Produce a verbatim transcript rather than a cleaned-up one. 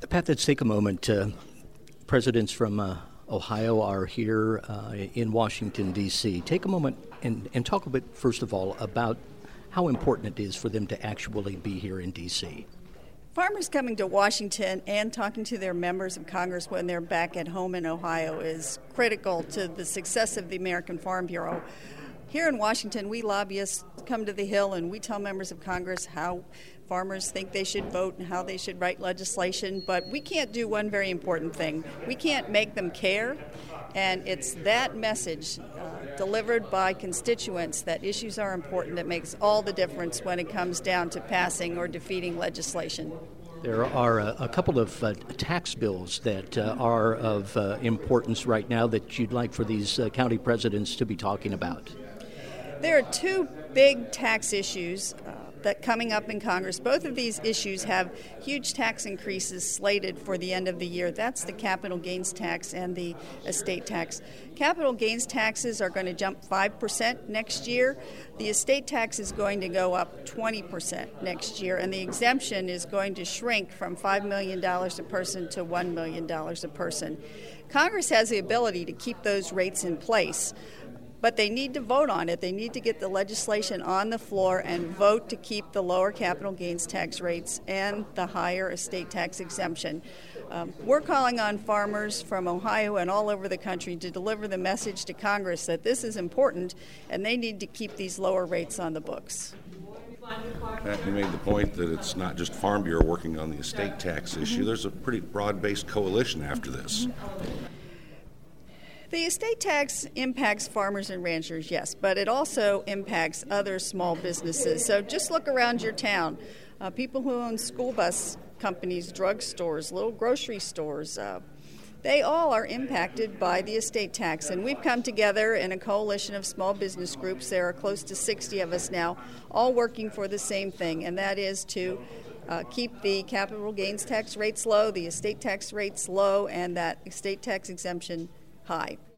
Pat, let's take a moment. Uh, presidents from uh, Ohio are here uh, in Washington, D C Take a moment and, and talk a bit, first of all, about how important it is for them to actually be here in D C Farmers coming to Washington and talking to their members of Congress when they're back at home in Ohio is critical to the success of the American Farm Bureau. Here in Washington, we lobbyists come to the Hill and we tell members of Congress how farmers think they should vote and how they should write legislation, but we can't do one very important thing. We can't make them care, and it's that message uh, delivered by constituents that issues are important that makes all the difference when it comes down to passing or defeating legislation. There are a, a couple of uh, tax bills that uh, are of uh, importance right now that you'd like for these uh, county presidents to be talking about. There are two big tax issues uh, that coming up in Congress. Both of these issues have huge tax increases slated for the end of the year. That's the capital gains tax and the estate tax. Capital gains taxes are going to jump five percent next year. The estate tax is going to go up twenty percent next year, and the exemption is going to shrink from five million dollars a person to one million dollars a person. Congress has the ability to keep those rates in place, but they need to vote on it. They need to get the legislation on the floor and vote to keep the lower capital gains tax rates and the higher estate tax exemption. Um, we're calling on farmers from Ohio and all over the country to deliver the message to Congress that this is important and they need to keep these lower rates on the books. Pat, you made the point that it's not just Farm Bureau working on the estate tax issue. There's a pretty broad-based coalition after this. The estate tax impacts farmers and ranchers, yes, but it also impacts other small businesses. So just look around your town. Uh, people who own school bus companies, drugstores, little grocery stores, uh, they all are impacted by the estate tax. And we've come together in a coalition of small business groups. There are close to sixty of us now, all working for the same thing, and that is to Uh, keep the capital gains tax rates low, the estate tax rates low, and that estate tax exemption high.